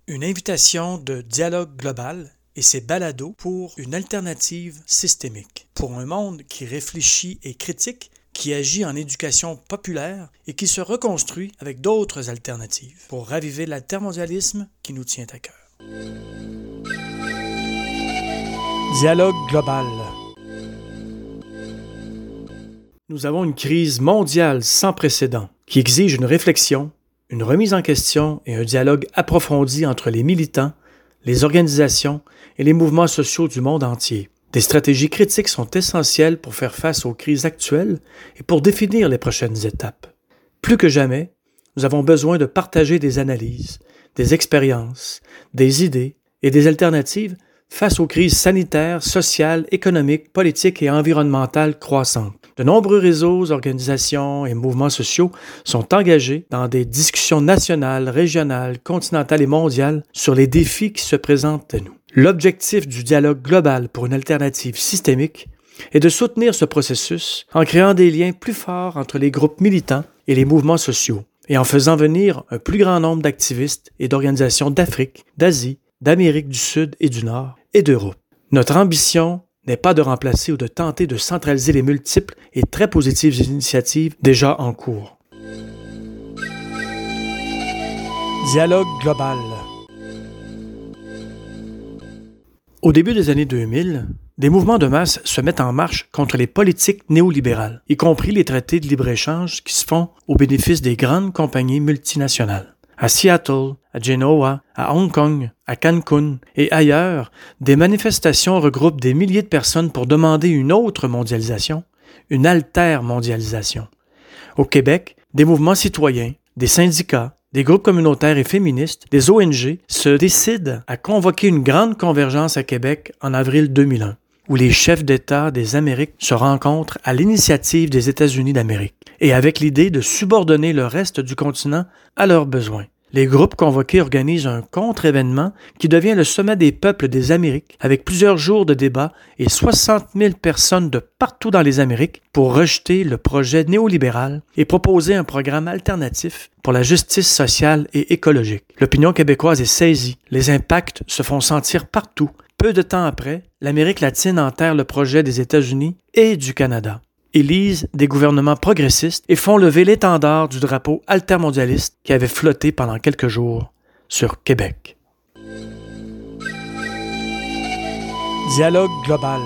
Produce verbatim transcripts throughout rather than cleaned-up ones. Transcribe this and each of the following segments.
Une invitation de Dialogue Global et ses balados pour une alternative systémique. Pour un monde qui réfléchit et critique, qui agit en éducation populaire et qui se reconstruit avec d'autres alternatives pour raviver l'altermondialisme qui nous tient à cœur. Dialogue Global. Nous avons une crise mondiale sans précédent qui exige une réflexion, une remise en question et un dialogue approfondi entre les militants, les organisations et les mouvements sociaux du monde entier. Des stratégies critiques sont essentielles pour faire face aux crises actuelles et pour définir les prochaines étapes. Plus que jamais, nous avons besoin de partager des analyses, des expériences, des idées et des alternatives face aux crises sanitaires, sociales, économiques, politiques et environnementales croissantes. De nombreux réseaux, organisations et mouvements sociaux sont engagés dans des discussions nationales, régionales, continentales et mondiales sur les défis qui se présentent à nous. L'objectif du dialogue global pour une alternative systémique est de soutenir ce processus en créant des liens plus forts entre les groupes militants et les mouvements sociaux et en faisant venir un plus grand nombre d'activistes et d'organisations d'Afrique, d'Asie, d'Amérique du Sud et du Nord et d'Europe. Notre ambition n'est pas de remplacer ou de tenter de centraliser les multiples et très positives initiatives déjà en cours. Dialogue global. Au début des années deux mille, des mouvements de masse se mettent en marche contre les politiques néolibérales, y compris les traités de libre-échange qui se font au bénéfice des grandes compagnies multinationales. À Seattle, à Genoa, à Hong Kong, à Cancun et ailleurs, des manifestations regroupent des milliers de personnes pour demander une autre mondialisation, une alter-mondialisation. Au Québec, des mouvements citoyens, des syndicats, des groupes communautaires et féministes, des O N G se décident à convoquer une grande convergence à Québec en avril deux mille un, où les chefs d'État des Amériques se rencontrent à l'initiative des États-Unis d'Amérique et avec l'idée de subordonner le reste du continent à leurs besoins. Les groupes convoqués organisent un contre-événement qui devient le sommet des peuples des Amériques avec plusieurs jours de débats et soixante mille personnes de partout dans les Amériques pour rejeter le projet néolibéral et proposer un programme alternatif pour la justice sociale et écologique. L'opinion québécoise est saisie. Les impacts se font sentir partout. Peu de temps après, l'Amérique latine enterre le projet des États-Unis et du Canada, élisent des gouvernements progressistes et font lever l'étendard du drapeau altermondialiste qui avait flotté pendant quelques jours sur Québec. Dialogue global.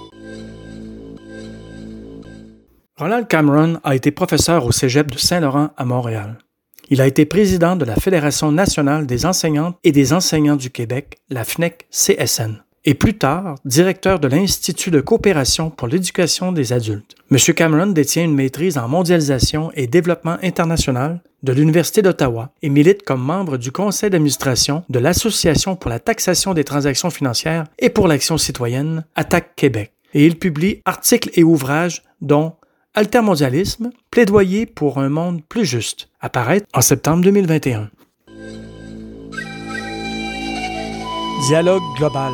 Ronald Cameron a été professeur au Cégep de Saint-Laurent à Montréal. Il a été président de la Fédération nationale des enseignantes et des enseignants du Québec, la F N E C C S N. Et plus tard, directeur de l'Institut de coopération pour l'éducation des adultes. M. Cameron détient une maîtrise en mondialisation et développement international de l'Université d'Ottawa et milite comme membre du conseil d'administration de l'Association pour la taxation des transactions financières et pour l'action citoyenne, Attaque Québec. Et il publie articles et ouvrages dont Altermondialisme, plaidoyer pour un monde plus juste, apparaître en septembre deux mille vingt et un. Dialogue global.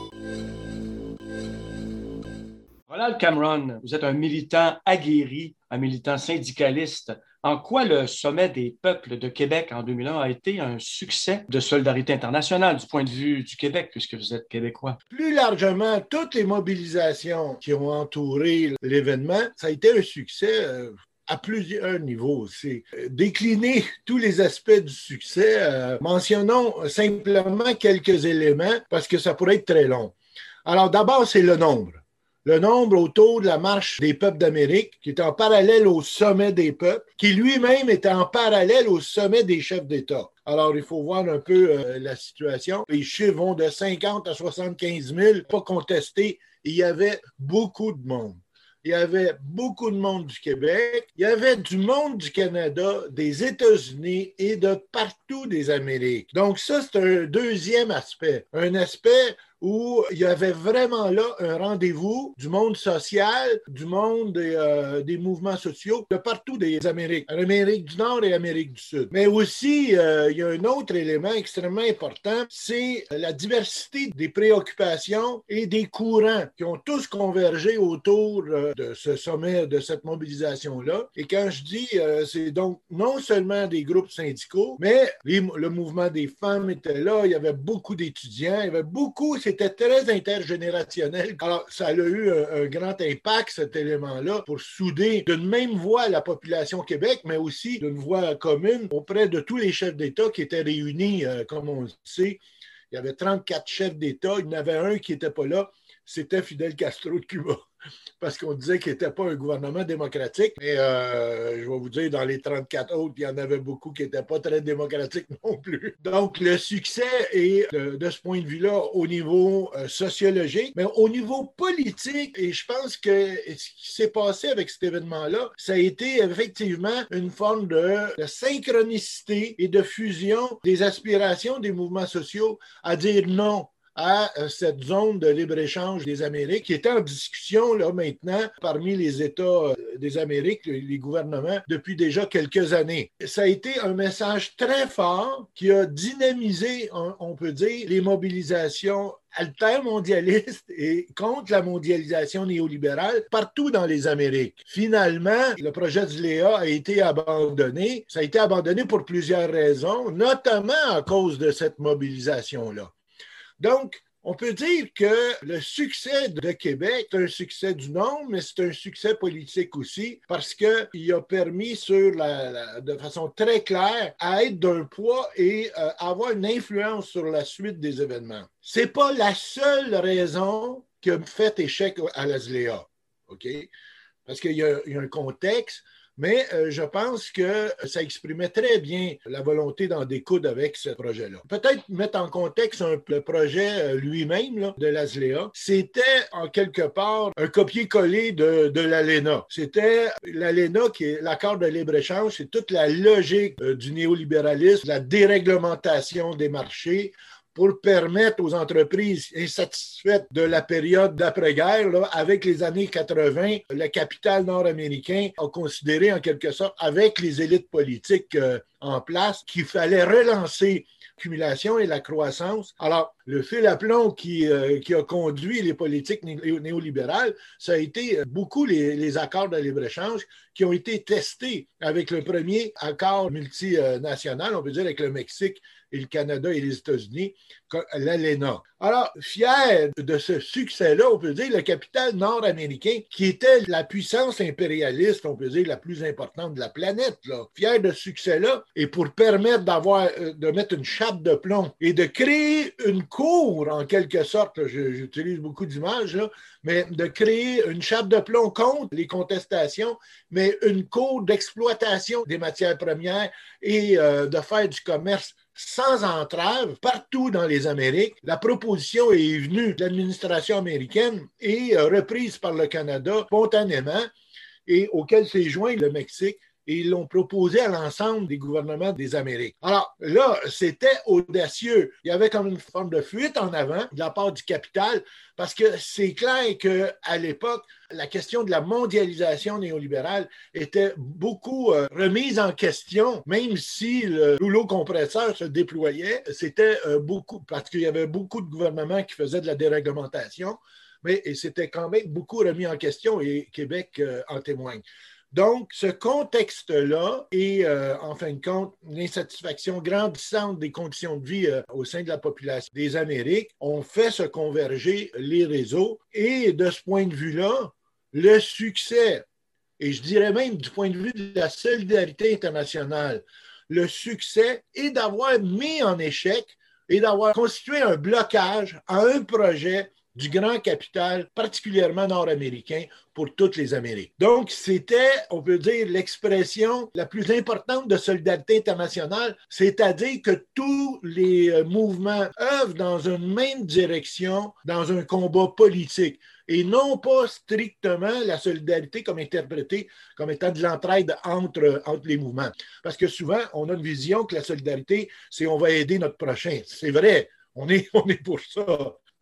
Ronald Cameron, vous êtes un militant aguerri, un militant syndicaliste. En quoi le sommet des peuples de Québec en deux mille un a été un succès de solidarité internationale du point de vue du Québec, puisque vous êtes québécois? Plus largement, toutes les mobilisations qui ont entouré l'événement, ça a été un succès euh, à plusieurs niveaux. C'est euh, décliner tous les aspects du succès. Euh, mentionnons simplement quelques éléments parce que ça pourrait être très long. Alors d'abord, c'est le nombre. Le nombre autour de la marche des peuples d'Amérique, qui est en parallèle au sommet des peuples, qui lui-même est en parallèle au sommet des chefs d'État. Alors, il faut voir un peu euh, la situation. Les chiffres vont de cinquante à soixante-quinze mille, pas contesté. Il y avait beaucoup de monde. Il y avait beaucoup de monde du Québec. Il y avait du monde du Canada, des États-Unis et de partout des Amériques. Donc ça, c'est un deuxième aspect. Un aspect où il y avait vraiment là un rendez-vous du monde social, du monde des, euh, des mouvements sociaux de partout des Amériques, Amérique du Nord et Amérique du Sud. Mais aussi, euh, il y a un autre élément extrêmement important, c'est la diversité des préoccupations et des courants qui ont tous convergé autour euh, de ce sommet, de cette mobilisation-là. Et quand je dis, euh, c'est donc non seulement des groupes syndicaux, mais les, le mouvement des femmes était là, il y avait beaucoup d'étudiants, il y avait beaucoup, c'était très intergénérationnel. Alors, ça a eu un, un grand impact, cet élément-là, pour souder d'une même voix la population Québec, mais aussi d'une voix commune auprès de tous les chefs d'État qui étaient réunis, euh, comme on le sait. Il y avait trente-quatre chefs d'État, il y en avait un qui n'était pas là, c'était Fidel Castro de Cuba. Parce qu'on disait qu'il n'était pas un gouvernement démocratique. Mais euh, je vais vous dire, dans les trente-quatre autres, il y en avait beaucoup qui n'étaient pas très démocratiques non plus. Donc, le succès est, de, de ce point de vue-là, au niveau euh, sociologique, mais au niveau politique, et je pense que ce qui s'est passé avec cet événement-là, ça a été effectivement une forme de, de synchronicité et de fusion des aspirations des mouvements sociaux à dire non à cette zone de libre-échange des Amériques qui était en discussion là maintenant parmi les États des Amériques, les gouvernements, depuis déjà quelques années. Ça a été un message très fort qui a dynamisé, on peut dire, les mobilisations altermondialistes et contre la mondialisation néolibérale partout dans les Amériques. Finalement, le projet du L E A a été abandonné. Ça a été abandonné pour plusieurs raisons, notamment à cause de cette mobilisation-là. Donc, on peut dire que le succès de Québec est un succès du nombre, mais c'est un succès politique aussi parce qu'il a permis sur la, la, de façon très claire à être d'un poids et euh, avoir une influence sur la suite des événements. Ce n'est pas la seule raison qui a fait échec à la S L E A, OK? Parce qu'il y a, il y a un contexte. Mais euh, je pense que ça exprimait très bien la volonté d'en découdre avec ce projet-là. Peut-être mettre en contexte un, le projet lui-même là, de la S L E A. C'était en quelque part un copier-coller de, de l'A L E N A. C'était l'A L E N A qui est l'accord de libre-échange, c'est toute la logique euh, du néolibéralisme, la déréglementation des marchés, pour permettre aux entreprises insatisfaites de la période d'après-guerre, là, avec les années quatre-vingt, le capital nord-américain a considéré en quelque sorte, avec les élites politiques euh, en place, qu'il fallait relancer l'accumulation et la croissance. Alors, le fil à plomb qui, euh, qui a conduit les politiques né- néolibérales, ça a été beaucoup les, les accords de libre-échange qui ont été testés avec le premier accord multinational, on peut dire avec le Mexique et le Canada et les États-Unis, l'A L E N A. Alors, fier de ce succès-là, on peut dire le capital nord-américain, qui était la puissance impérialiste, on peut dire, la plus importante de la planète, là, fier de ce succès-là, et pour permettre d'avoir, de mettre une chape de plomb et de créer une cour, en quelque sorte, là, j'utilise beaucoup d'images, là, mais de créer une chape de plomb contre les contestations, mais une cour d'exploitation des matières premières et euh, de faire du commerce sans entrave partout dans les Amériques. La proposition est venue de l'administration américaine et euh, reprise par le Canada spontanément et auquel s'est joint le Mexique. Et ils l'ont proposé à l'ensemble des gouvernements des Amériques. Alors là, c'était audacieux. Il y avait comme une forme de fuite en avant de la part du capital parce que c'est clair qu'à l'époque, la question de la mondialisation néolibérale était beaucoup euh, remise en question, même si le rouleau compresseur se déployait. C'était euh, beaucoup, parce qu'il y avait beaucoup de gouvernements qui faisaient de la déréglementation, mais c'était quand même beaucoup remis en question et Québec euh, en témoigne. Donc, ce contexte-là et, euh, en fin de compte, l'insatisfaction grandissante des conditions de vie euh, au sein de la population des Amériques ont fait se converger les réseaux. Et de ce point de vue-là, le succès, et je dirais même du point de vue de la solidarité internationale, le succès est d'avoir mis en échec et d'avoir constitué un blocage à un projet du grand capital, particulièrement nord-américain, pour toutes les Amériques. Donc, c'était, on peut dire, l'expression la plus importante de solidarité internationale, c'est-à-dire que tous les mouvements œuvrent dans une même direction, dans un combat politique, et non pas strictement la solidarité comme interprétée comme étant de l'entraide entre, entre les mouvements. Parce que souvent, on a une vision que la solidarité, c'est on va aider notre prochain. C'est vrai, on est, on est pour ça.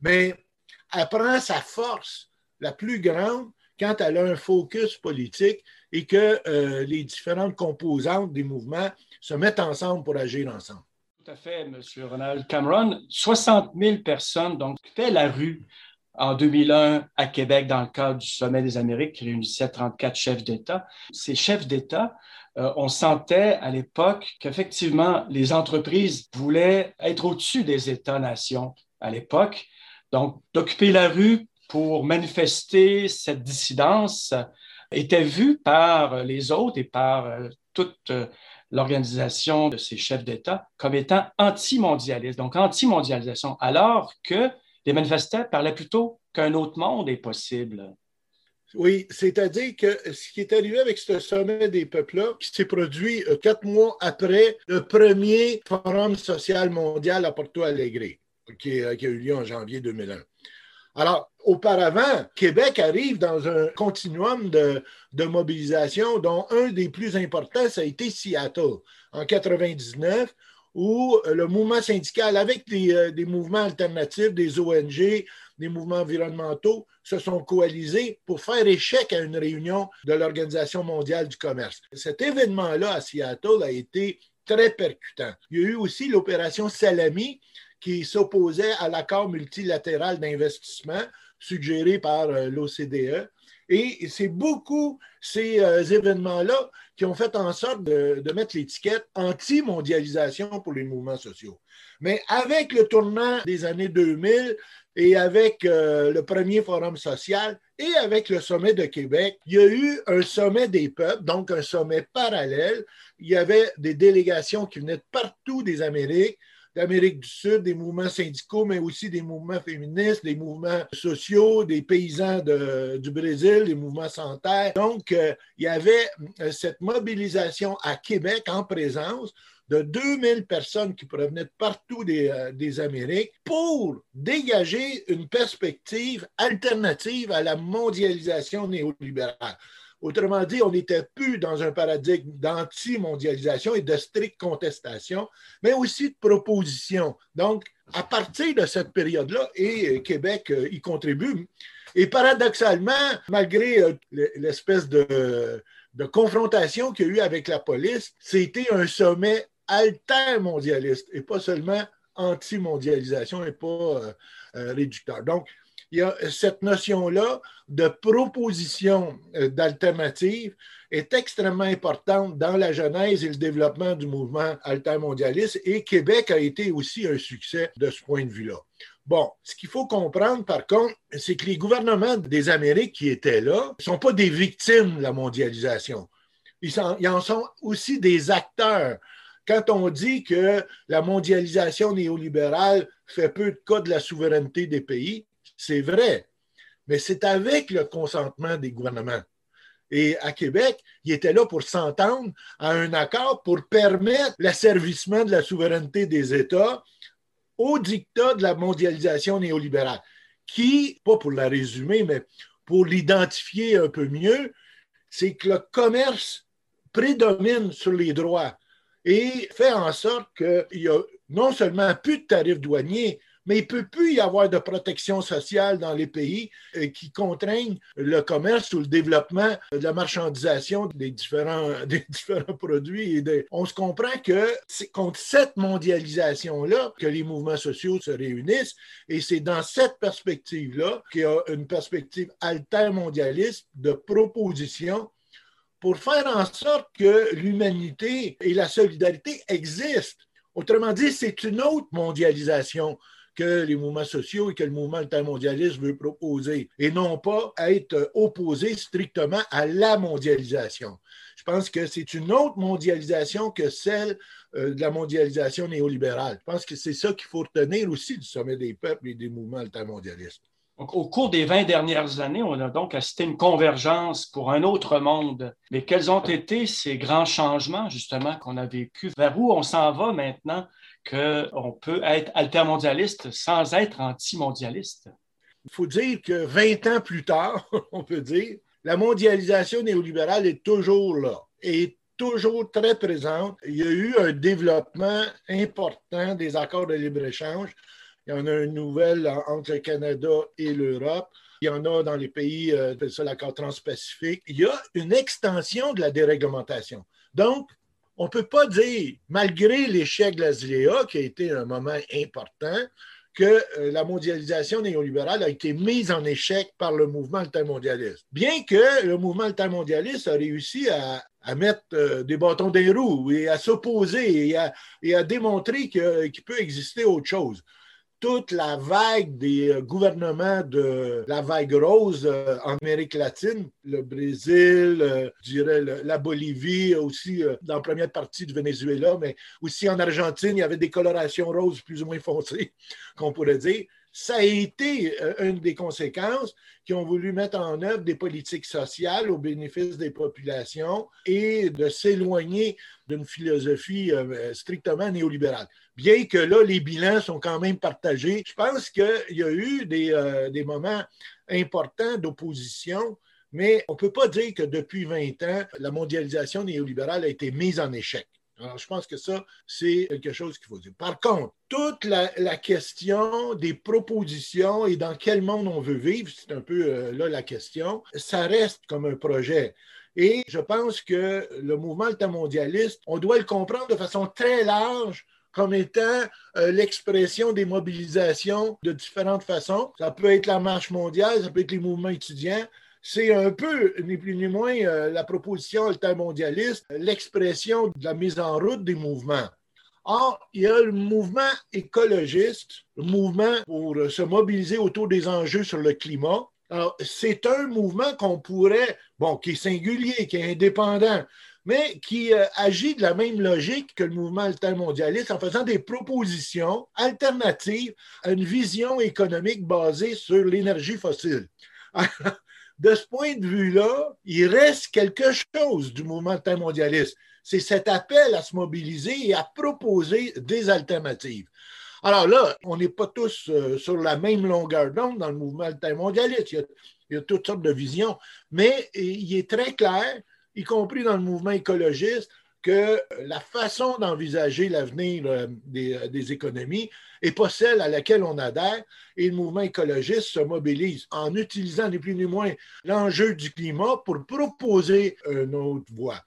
mais elle prend sa force la plus grande quand elle a un focus politique et que euh, les différentes composantes des mouvements se mettent ensemble pour agir ensemble. Tout à fait, M. Ronald Cameron. soixante mille personnes donc fait la rue en deux mille un à Québec dans le cadre du Sommet des Amériques qui réunissait trente-quatre chefs d'État. Ces chefs d'État, euh, on sentait à l'époque qu'effectivement les entreprises voulaient être au-dessus des États-nations à l'époque. Donc, d'occuper la rue pour manifester cette dissidence était vu par les autres et par euh, toute euh, l'organisation de ces chefs d'État comme étant anti-mondialiste, donc anti-mondialisation, alors que les manifestants parlaient plutôt qu'un autre monde est possible. Oui, c'est-à-dire que ce qui est arrivé avec ce sommet des peuples-là, qui s'est produit euh, quatre mois après le premier Forum social mondial à Porto Alegre, qui, euh, qui a eu lieu en janvier deux mille un. Alors, auparavant, Québec arrive dans un continuum de, de mobilisation dont un des plus importants, ça a été Seattle en quatre-vingt-dix-neuf, où le mouvement syndical, avec des, euh, des mouvements alternatifs, des O N G, des mouvements environnementaux, se sont coalisés pour faire échec à une réunion de l'Organisation mondiale du commerce. Cet événement-là à Seattle a été très percutant. Il y a eu aussi l'opération Salami, qui s'opposait à l'accord multilatéral d'investissement suggéré par euh, l'O C D E. Et c'est beaucoup ces euh, événements-là qui ont fait en sorte de, de mettre l'étiquette anti-mondialisation pour les mouvements sociaux. Mais avec le tournant des années deux mille et avec euh, le premier forum social et avec le sommet de Québec, il y a eu un sommet des peuples, donc un sommet parallèle. Il y avait des délégations qui venaient de partout des Amériques, d'Amérique du Sud, des mouvements syndicaux, mais aussi des mouvements féministes, des mouvements sociaux, des paysans de, du Brésil, des mouvements sans terre. Donc, euh, il y avait cette mobilisation à Québec en présence de deux mille personnes qui provenaient de partout des, euh, des Amériques pour dégager une perspective alternative à la mondialisation néolibérale. Autrement dit, on n'était plus dans un paradigme d'anti-mondialisation et de stricte contestation, mais aussi de proposition. Donc, à partir de cette période-là, et Québec y contribue, et paradoxalement, malgré l'espèce de, de confrontation qu'il y a eu avec la police, c'était un sommet altermondialiste et pas seulement anti-mondialisation et pas euh, euh, réducteur. Donc, il y a cette notion-là de proposition d'alternative est extrêmement importante dans la genèse et le développement du mouvement altermondialiste et Québec a été aussi un succès de ce point de vue-là. Bon, ce qu'il faut comprendre par contre, c'est que les gouvernements des Amériques qui étaient là ne sont pas des victimes de la mondialisation. Ils, sont, ils en sont aussi des acteurs. Quand on dit que la mondialisation néolibérale fait peu de cas de la souveraineté des pays, c'est vrai, mais c'est avec le consentement des gouvernements. Et à Québec, ils étaient là pour s'entendre à un accord pour permettre l'asservissement de la souveraineté des États au dictat de la mondialisation néolibérale, qui, pas pour la résumer, mais pour l'identifier un peu mieux, c'est que le commerce prédomine sur les droits et fait en sorte qu'il y a non seulement plus de tarifs douaniers, mais il ne peut plus y avoir de protection sociale dans les pays qui contraignent le commerce ou le développement de la marchandisation des différents, des différents produits. Et de... On se comprend que c'est contre cette mondialisation-là que les mouvements sociaux se réunissent et c'est dans cette perspective-là qu'il y a une perspective altermondialiste de proposition pour faire en sorte que l'humanité et la solidarité existent. Autrement dit, c'est une autre mondialisation que les mouvements sociaux et que le mouvement altermondialiste veut proposer, et non pas être opposé strictement à la mondialisation. Je pense que c'est une autre mondialisation que celle de la mondialisation néolibérale. Je pense que c'est ça qu'il faut retenir aussi du sommet des peuples et des mouvements altermondialistes. Donc, au cours des vingt dernières années, on a donc assisté à une convergence pour un autre monde. Mais quels ont été ces grands changements, justement, qu'on a vécus? Vers où on s'en va maintenant qu'on peut être altermondialiste sans être anti-mondialiste? Il faut dire que vingt ans plus tard, on peut dire, la mondialisation néolibérale est toujours là et toujours très présente. Il y a eu un développement important des accords de libre-échange. Il y en a une nouvelle entre le Canada et l'Europe. Il y en a dans les pays, euh, ça l'accord transpacifique. Il y a une extension de la déréglementation. Donc, on ne peut pas dire, malgré l'échec de la S L A, qui a été un moment important, que euh, la mondialisation néolibérale a été mise en échec par le mouvement altermondialiste. Bien que le mouvement altermondialiste a réussi à, à mettre euh, des bâtons dans les roues et à s'opposer et à, et à démontrer que, qu'il peut exister autre chose. Toute la vague des gouvernements de la vague rose euh, en Amérique latine, le Brésil, euh, je dirais le, la Bolivie, aussi euh, dans la première partie du Venezuela, mais aussi en Argentine, il y avait des colorations roses plus ou moins foncées, qu'on pourrait dire. Ça a été euh, une des conséquences qui ont voulu mettre en œuvre des politiques sociales au bénéfice des populations et de s'éloigner d'une philosophie euh, strictement néolibérale. Bien que là, les bilans sont quand même partagés. Je pense qu'il y a eu des, euh, des moments importants d'opposition, mais on ne peut pas dire que depuis vingt ans, la mondialisation néolibérale a été mise en échec. Alors, je pense que ça, c'est quelque chose qu'il faut dire. Par contre, toute la, la question des propositions et dans quel monde on veut vivre, c'est un peu euh, là la question, ça reste comme un projet. Et je pense que le mouvement altermondialiste, on doit le comprendre de façon très large comme étant euh, l'expression des mobilisations de différentes façons. Ça peut être la marche mondiale, ça peut être les mouvements étudiants. C'est un peu, ni plus ni moins, euh, la proposition altermondialiste, l'expression de la mise en route des mouvements. Or, il y a le mouvement écologiste, le mouvement pour se mobiliser autour des enjeux sur le climat. Alors, c'est un mouvement qu'on pourrait, bon, qui est singulier, qui est indépendant, mais qui euh, agit de la même logique que le mouvement altermondialiste en faisant des propositions alternatives à une vision économique basée sur l'énergie fossile. De ce point de vue-là, il reste quelque chose du mouvement altermondialiste. C'est cet appel à se mobiliser et à proposer des alternatives. Alors là, on n'est pas tous euh, sur la même longueur d'onde dans le mouvement altermondialiste. Il y a, il y a toutes sortes de visions, mais il est très clair, y compris dans le mouvement écologiste, que la façon d'envisager l'avenir euh, des, euh, des économies n'est pas celle à laquelle on adhère, et le mouvement écologiste se mobilise en utilisant ni plus ni moins l'enjeu du climat pour proposer une autre voie.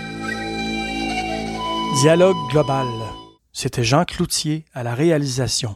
Dialogue global. C'était Jean Cloutier à la réalisation.